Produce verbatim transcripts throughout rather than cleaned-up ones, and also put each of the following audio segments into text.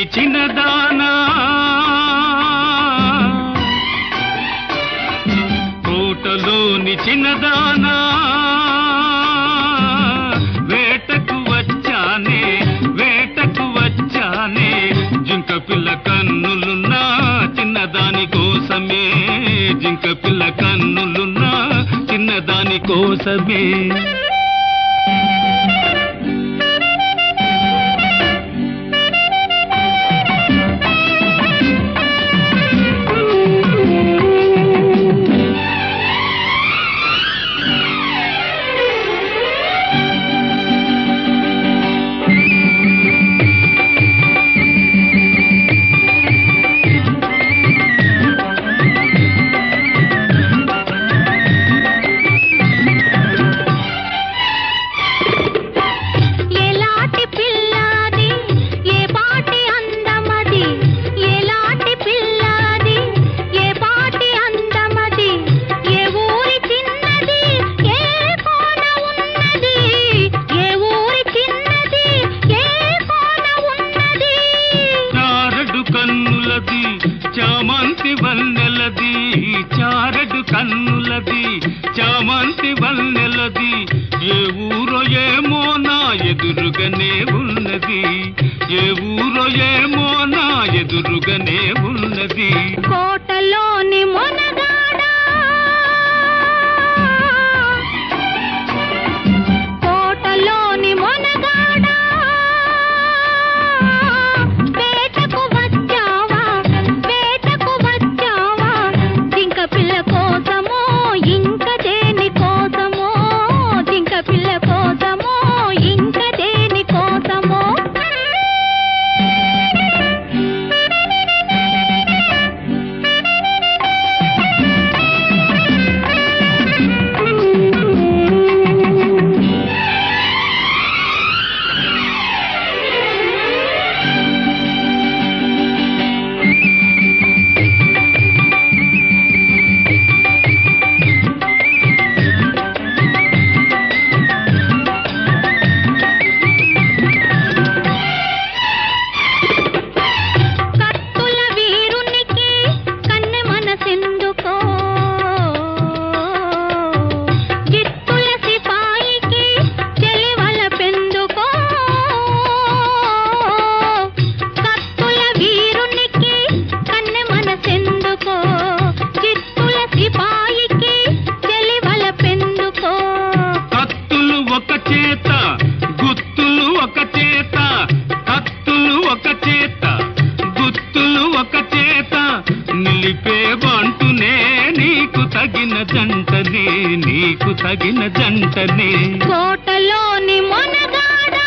తోటలోని చిన్నదానా తోటలోని చిన్నదానా వేటకు వచ్చానే వేటకు వచ్చానే జింక పిల్ల కన్నులున్నా చిన్నదాని కోసమే జింక పిల్ల కన్నులున్నా చిన్నదాని కోసమే చామంతి వన్నెలది చారడు కన్నులది చామంతి వన్నెలది ఏ ఊరో ఏమో నా ఎదురుగానే ఉన్నది ఏ ఊరో ఏమో నా ఎదురుగానే ఉన్నది కోటలోని మొనగాడా కోటలోని మొనగాడా వేటకు వచ్చావా వేటకు వచ్చావా జింక పిల్ల కోసమో ఇంక దేని కోసమో జింక పిల్ల కోసమో ఇంక దేని కోసమో గుత్తులు ఒక చేత కత్తులు ఒక చేత గుత్తులు ఒక చేత నిలిపే బంటునే నీకు తగిన జంటనే నీకు తగిన జంటనే కోటలోని మొనగాడా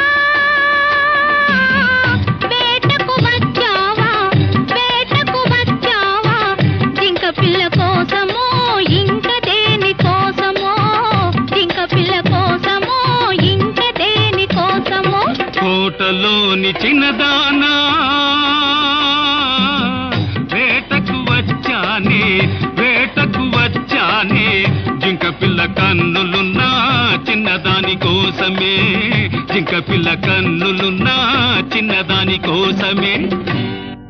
వేటకు వచ్చావా వేటకు వచ్చావా జింక పిల్ల కోసమో ఇంక దేని కోసమో జింక పిల్ల కోసమో ఇంక దేని కోసమో కోటలోని చిన్నదానా వేటకు వచ్చానే వేటకు వచ్చానే జింక పిల్ల కన్నులున్నా చిన్నదాని కోసమే జింక పిల్ల కన్నులున్నా చిన్నదాని కోసమే